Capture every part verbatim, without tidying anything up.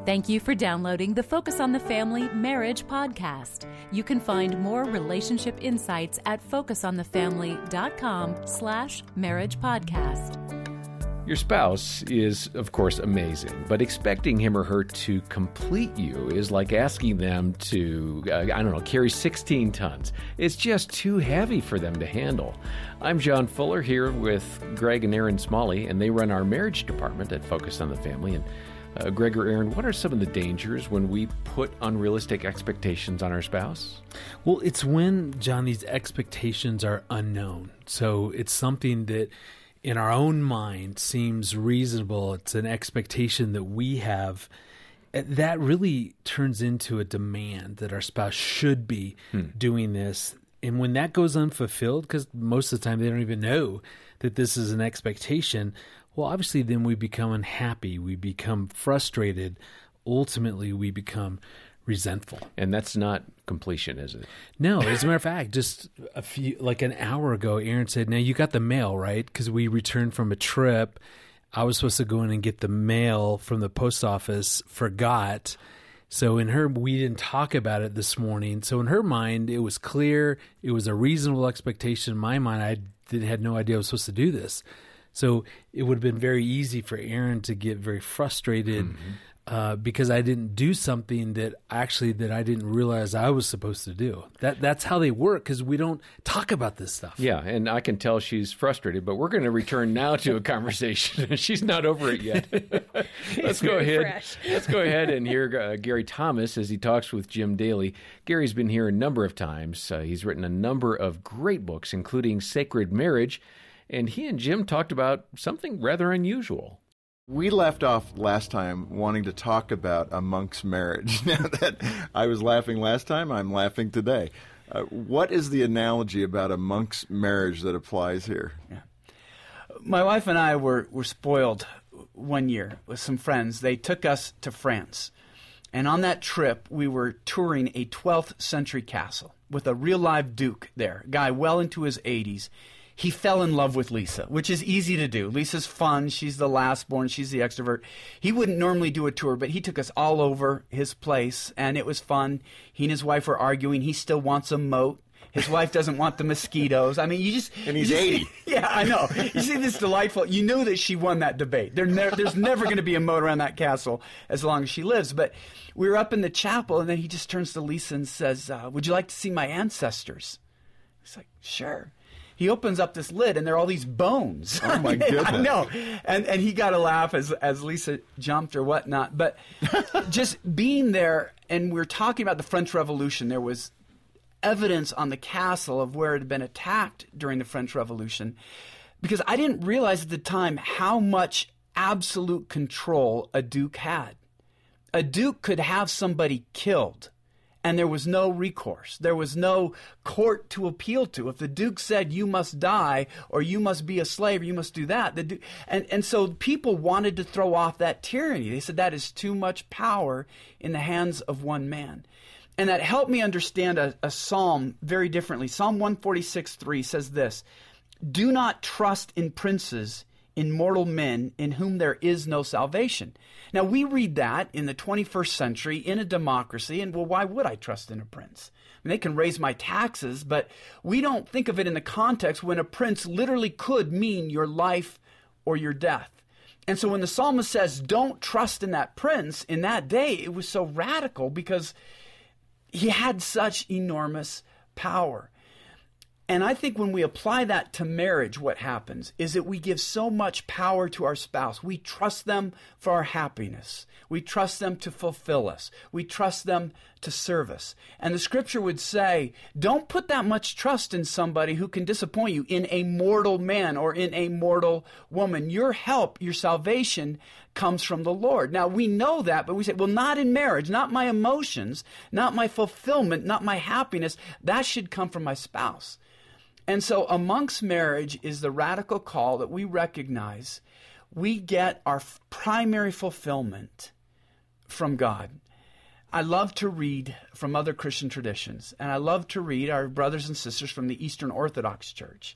Thank you for downloading the Focus on the Family Marriage podcast. You can find more relationship insights at focusonthefamily.com slash marriage podcast. Your spouse is, of course, amazing, but expecting him or her to complete you is like asking them to, uh, I don't know, carry sixteen tons. It's just too heavy for them to handle. I'm John Fuller here with Greg and Aaron Smalley, and they run our marriage department at Focus on the Family. And uh, Greg or Aaron, what are some of the dangers when we put unrealistic expectations on our spouse? Well, it's when, John, these expectations are unknown. So it's something that in our own mind seems reasonable. It's an expectation that we have. That really turns into a demand that our spouse should be hmm. doing this. And when that goes unfulfilled, because most of the time they don't even know that this is an expectation, well, obviously then we become unhappy. We become frustrated. Ultimately, we become resentful. And that's not completion, is it? No, as a matter of fact, just a few, like an hour ago, Aaron said, now you got the mail, right? Because we returned from a trip. I was supposed to go in and get the mail from the post office, forgot. So in her, we didn't talk about it this morning. So in her mind, it was clear. It was a reasonable expectation. In my mind, I didn't, had no idea I was supposed to do this. So it would have been very easy for Aaron to get very frustrated mm-hmm. Uh, because I didn't do something that actually that I didn't realize I was supposed to do. That that's how they work, because we don't talk about this stuff. Yeah, and I can tell she's frustrated, but we're going to return now to a conversation. She's not over it yet. Let's go ahead. Fresh. Let's go ahead and hear uh, Gary Thomas as he talks with Jim Daly. Gary's been here a number of times. Uh, he's written a number of great books, including Sacred Marriage, and he and Jim talked about something rather unusual. We left off last time wanting to talk about a monk's marriage. Now that I was laughing last time, I'm laughing today. Uh, what is the analogy about a monk's marriage that applies here? Yeah. My wife and I were, were spoiled one year with some friends. They took us to France. And on that trip, we were touring a twelfth century castle with a real live duke there, a guy well into his eighties. He fell in love with Lisa, which is easy to do. Lisa's fun. She's the last born. She's the extrovert. He wouldn't normally do a tour, but he took us all over his place, and it was fun. He and his wife were arguing. He still wants a moat. His wife doesn't want the mosquitoes. I mean, you just... And he's just, eighty. Yeah, I know. You see this delightful... You know that she won that debate. There ne- there's never going to be a moat around that castle as long as she lives. But we were up in the chapel, and then he just turns to Lisa and says, uh, would you like to see my ancestors? He's like, sure. He opens up this lid, and there are all these bones. Oh, my goodness. I know. And and he got a laugh as, as Lisa jumped or whatnot. But just being there, and we were talking about the French Revolution, there was evidence on the castle of where it had been attacked during the French Revolution. Because I didn't realize at the time how much absolute control a duke had. A duke could have somebody killed, and there was no recourse. There was no court to appeal to. If the duke said, you must die, or you must be a slave, or you must do that. The duke, and, and so people wanted to throw off that tyranny. They said that is too much power in the hands of one man. And that helped me understand a, a psalm very differently. Psalm one forty-six three says this, do not trust in princes, in mortal men in whom there is no salvation. Now, we read that in the twenty-first century in a democracy, and well, why would I trust in a prince? I mean, they can raise my taxes, but we don't think of it in the context when a prince literally could mean your life or your death. And so when the psalmist says, don't trust in that prince, in that day, it was so radical because he had such enormous power. And I think when we apply that to marriage, what happens is that we give so much power to our spouse. We trust them for our happiness. We trust them to fulfill us. We trust them to serve us. And the scripture would say, don't put that much trust in somebody who can disappoint you, in a mortal man or in a mortal woman. Your help, your salvation comes from the Lord. Now, we know that, but we say, well, not in marriage, not my emotions, not my fulfillment, not my happiness. That should come from my spouse. And so amongst marriage is the radical call that we recognize we get our f- primary fulfillment from God. I love to read from other Christian traditions, and I love to read our brothers and sisters from the Eastern Orthodox Church.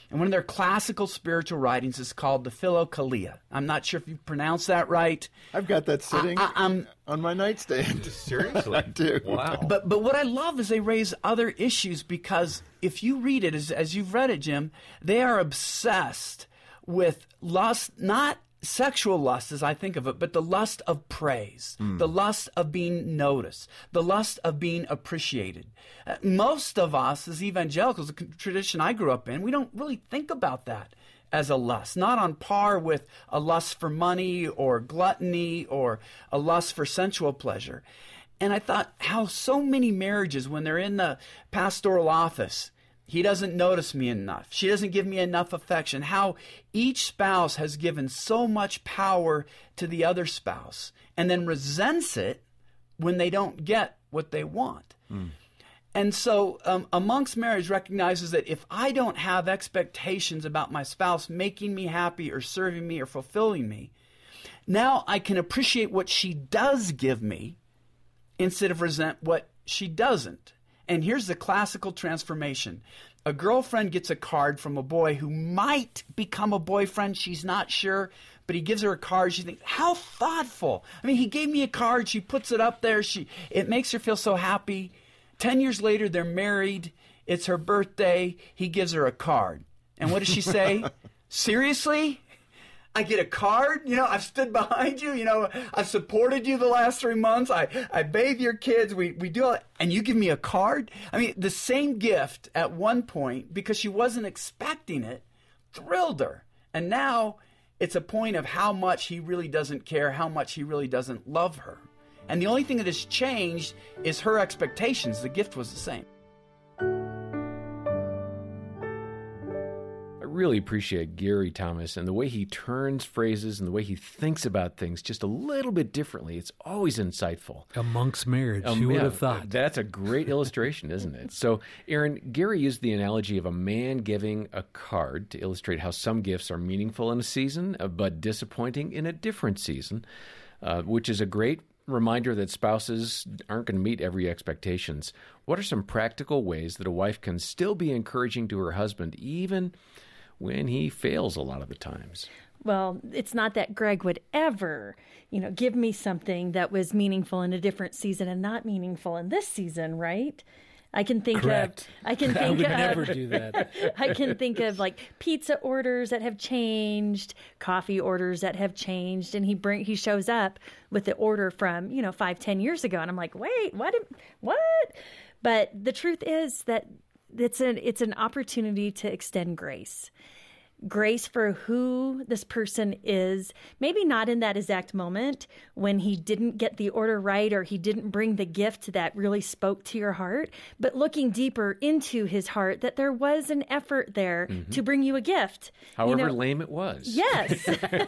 And one of their classical spiritual writings is called the Philokalia. I'm not sure if you pronounced that right. I've got that sitting I, I, I'm, on my nightstand. Seriously? I do. Wow. But but what I love is they raise other issues, because if you read it, as, as you've read it, Jim, they are obsessed with lust, not sexual lust as I think of it, but the lust of praise, mm. the lust of being noticed, the lust of being appreciated. Uh, most of us as evangelicals, the tradition I grew up in, we don't really think about that as a lust, not on par with a lust for money or gluttony or a lust for sensual pleasure. And I thought how so many marriages, when they're in the pastoral office, he doesn't notice me enough, she doesn't give me enough affection, how each spouse has given so much power to the other spouse and then resents it when they don't get what they want. Mm. And so um, Amongst Marriage recognizes that if I don't have expectations about my spouse making me happy or serving me or fulfilling me, now I can appreciate what she does give me instead of resent what she doesn't. And here's the classical transformation. A girlfriend gets a card from a boy who might become a boyfriend. She's not sure, but he gives her a card. She thinks, how thoughtful. I mean, he gave me a card. She puts it up there. She, it makes her feel so happy. Ten years later, they're married. It's her birthday. He gives her a card. And what does she say? Seriously? I get a card? You know, I've stood behind you. You know, I've supported you the last three months. I, I bathe your kids. We, we do all that. And you give me a card? I mean, the same gift at one point, because she wasn't expecting it, thrilled her. And now it's a point of how much he really doesn't care, how much he really doesn't love her. And the only thing that has changed is her expectations. The gift was the same. Really appreciate Gary Thomas and the way he turns phrases and the way he thinks about things just a little bit differently. It's always insightful. Amongst Marriage, um, who would yeah, have thought? That's a great illustration, isn't it? So, Aaron, Gary used the analogy of a man giving a card to illustrate how some gifts are meaningful in a season, uh, but disappointing in a different season, uh, which is a great reminder that spouses aren't going to meet every expectations. What are some practical ways that a wife can still be encouraging to her husband, even when he fails a lot of the times? Well, it's not that Greg would ever, you know, give me something that was meaningful in a different season and not meaningful in this season, right? I can think Correct. of I can think I would of never do that. I can think of like pizza orders that have changed, coffee orders that have changed, and he bring he shows up with the order from, you know, five, ten years ago, and I'm like, wait, what what? But the truth is that It's an it's an opportunity to extend grace. Grace for who this person is, maybe not in that exact moment when he didn't get the order right or he didn't bring the gift that really spoke to your heart, but looking deeper into his heart that there was an effort there mm-hmm. to bring you a gift. However you know, lame it was. Yes.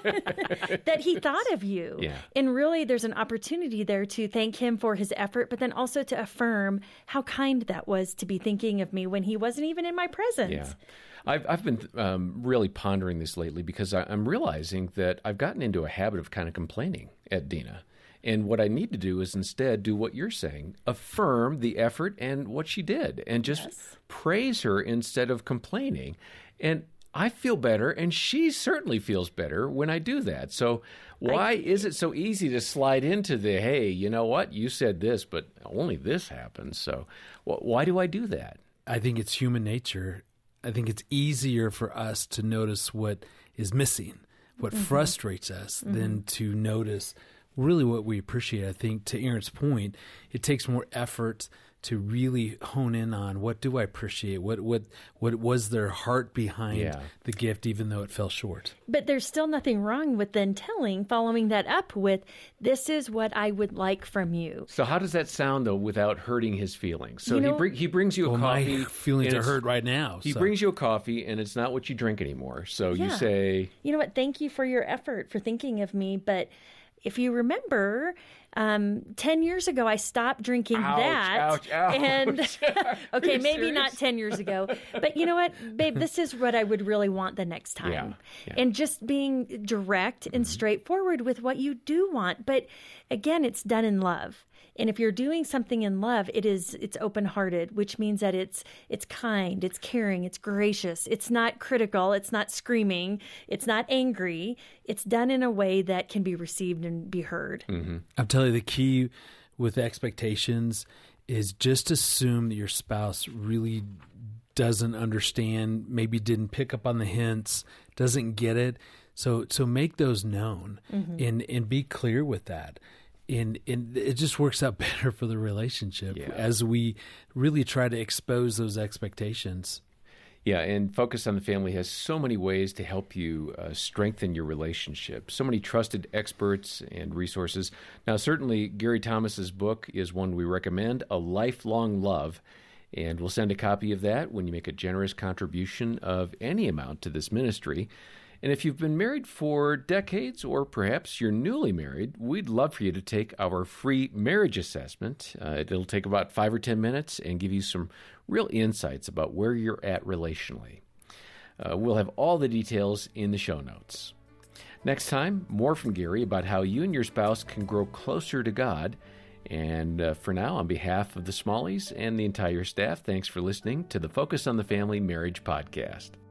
That he thought of you. Yeah. And really there's an opportunity there to thank him for his effort, but then also to affirm how kind that was to be thinking of me when he wasn't even in my presence. Yeah. I've, I've been um, really pondering this lately because I, I'm realizing that I've gotten into a habit of kind of complaining at Dina. And what I need to do is instead do what you're saying, affirm the effort and what she did, and just yes. praise her instead of complaining. And I feel better, and she certainly feels better when I do that. So why I, is it so easy to slide into the, hey, you know what, you said this, but only this happened. So wh- why do I do that? I think it's human nature. I think it's easier for us to notice what is missing, what mm-hmm. frustrates us, mm-hmm. than to notice really what we appreciate. I think to Aaron's point, it takes more effort to really hone in on what do I appreciate, what what what was their heart behind yeah. the gift, even though it fell short. But there's still nothing wrong with then telling, following that up with, this is what I would like from you. So how does that sound, though, without hurting his feelings? So you know, he, bring, he brings you a well, coffee. My feelings are hurt right now. He so. brings you a coffee, and it's not what you drink anymore. So yeah. you say, you know what, thank you for your effort, for thinking of me, but if you remember, um, ten years ago, I stopped drinking Ouch, that. ouch, ouch. And okay, you maybe serious? not ten years ago, but you know what, babe, this is what I would really want the next time. Yeah, yeah. And just being direct and straightforward with what you do want. But again, it's done in love. And if you're doing something in love, it is it's open-hearted, which means that it's it's kind, it's caring, it's gracious, it's not critical, it's not screaming, it's not angry. It's done in a way that can be received and be heard. Mm-hmm. I'll tell you the key with expectations is just assume that your spouse really doesn't understand, maybe didn't pick up on the hints, doesn't get it. So so make those known mm-hmm. and and be clear with that. And, and it just works out better for the relationship Yeah. as we really try to expose those expectations. Yeah, and Focus on the Family has so many ways to help you uh, strengthen your relationship. So many trusted experts and resources. Now, certainly, Gary Thomas's book is one we recommend, A Lifelong Love. And we'll send a copy of that when you make a generous contribution of any amount to this ministry. And if you've been married for decades, or perhaps you're newly married, we'd love for you to take our free marriage assessment. Uh, it'll take about five or ten minutes and give you some real insights about where you're at relationally. Uh, we'll have all the details in the show notes. Next time, more from Gary about how you and your spouse can grow closer to God. And uh, for now, on behalf of the Smalleys and the entire staff, thanks for listening to the Focus on the Family Marriage Podcast.